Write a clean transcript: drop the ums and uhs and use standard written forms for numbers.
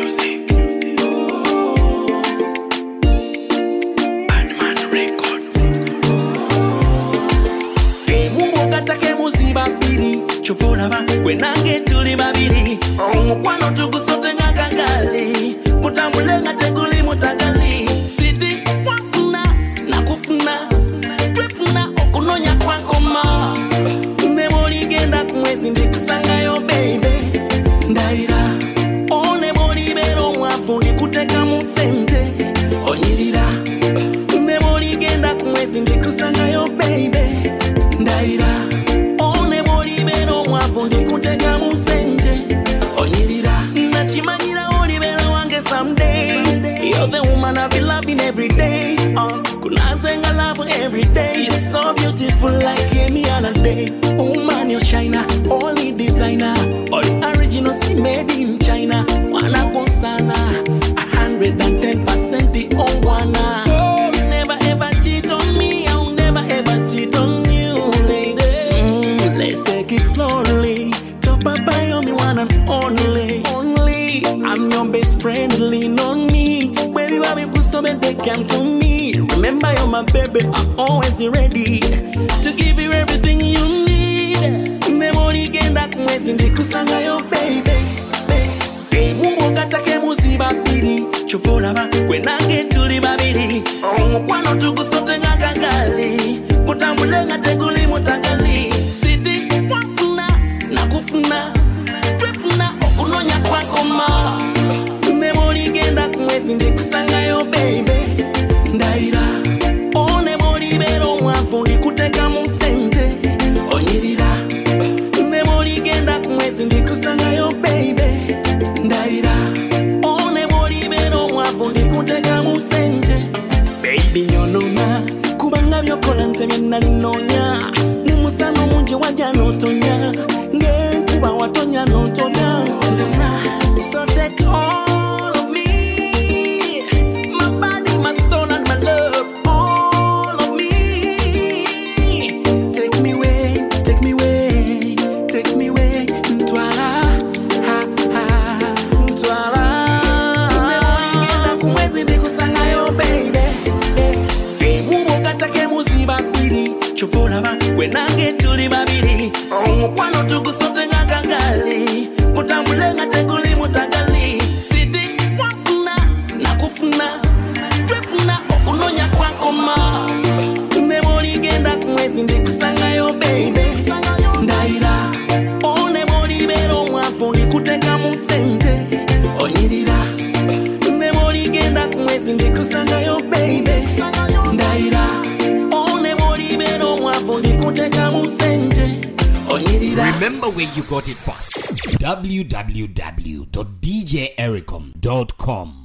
Kwenange tuli babiri omukwano tugusote nga kagali mutambulenga teguli mutagali siti wafuna nakufuna twefuna okunonya kwankoma neboli genda kumwezi ndikusangayo baby ndaira neboli bero omwavu ndikuteka mu sente onyirira neboli genda kumwezi ndikusangayo baby ndaira ndikuteka mu sente onyirira nachimanyira olibera wange someday you're the woman I've been loving every day kunazenga love every day you're so beautiful like any other day woman you're shiner only designer all original see made in China wana kosana 110% on wana never ever cheat on me I'll never ever cheat on you lady let's take it slowly Papa, you're me one and only I'm your best friend, lean on me Baby, good so bad they come to me Remember you're my baby, I'm always ready To give you everything you need Nemori genda kumwezi ndikusanga yo baby Mungu katake muziba biri Chufuna ba, kwenange tuli babiri Mukwano tugusote nga kagali Mutambulenga teguli mutagali Siti wafuna nakufuna twefuna okunonya kwakoma nemoli genda kumwezi ndikusangayo baby ndaira nemoli bero omwavu ndikuteka mu sente onyirira nemoli genda kumwezi ndikusangayo baby ndaira nemoli bero omwavu ndikuteka mu sente baby nyonona kubanga byokola nze byenalinonya mumusano mungi wajja notonya ngekuba watonya notonya so take all of me my body my soul and my love all of me take me away take me away take me away ntwala ntwala nemoli kumwezi ndikusangayo baby mungu katake muziba biri chufuna ba kwenange tuli babiri omukwano tugusote nga kagali mutambulenga teguli mutagali siti wafuna nakufuna twefuna okunonya kwakoma nemoli genda kumwezi ndikusangayo baby ndaira nemoli bero omwavu ndikuteka mu sente onyirira nemoli genda kumwezi ndikusangayo baby ndaira nemoli bero omwavu ndikuteka mu sente onyirira. Remember where you got it first. www.djericom.com